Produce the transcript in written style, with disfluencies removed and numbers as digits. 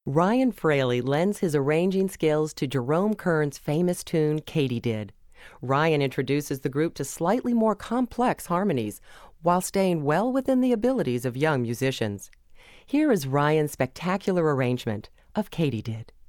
Ryan Fraley lends his arranging skills to Jerome Kern's famous tune, Katydid. Ryan introduces the group to slightly more complex harmonies while staying well within the abilities of young musicians. Here is Ryan's spectacular arrangement of Katydid.